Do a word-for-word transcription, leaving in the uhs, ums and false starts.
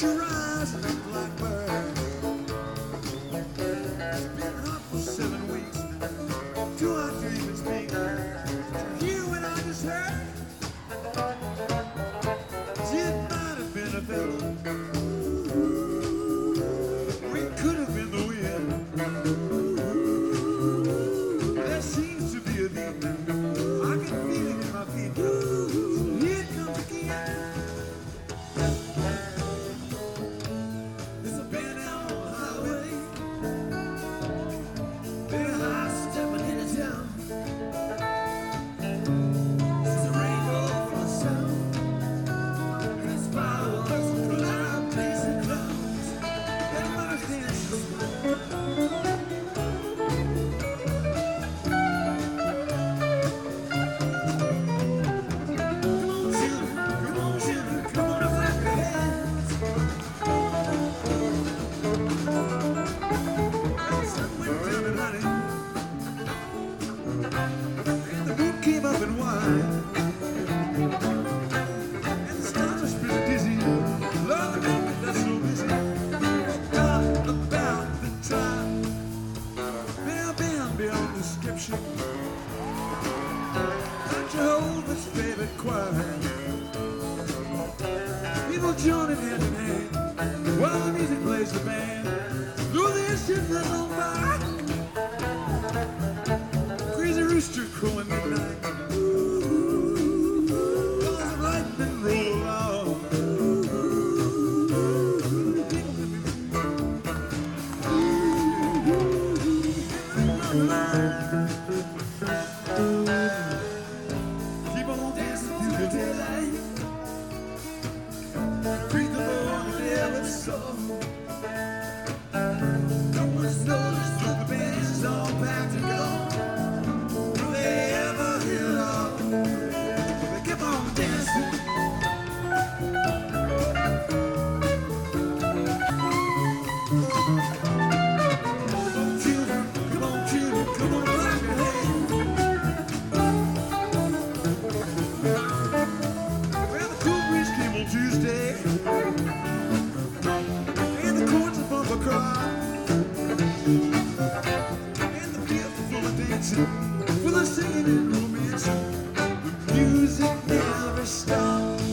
your eyes and a blackbird. It's been hot for seven weeks. Too hot to even speak. Did you hear what I just heard? It might have been a fellow. It could have been the wind. There seems to be a beat. I can feel it in my feet. Here it comes again. There's a band out on the highway. They're high stepping into town. There's a rainbow from the sound. And there's fireworks from our blazing clouds. Everybody's dancing. Came up and wine, and the stars are spinning dizzy. Lord, the moment that's so busy. Forgot about the time. Bam, bam, beyond description. Not Jehovah's favorite choir. People joining hand in hand while the music plays the band. Through the ship that's on fire. Crazy rooster crowing midnight. Keep on dancing through the daylight. Breathe the Lord and never so. No one's noticed that the band is all packed and gone. Will they ever hit it off? They keep on dancing. Children, come on, children, come on, clap your hands. Well, the cool breeze came on Tuesday, and the chords of bumper cry, and the fields are full of dancing, full of singing and romance. The music never stops.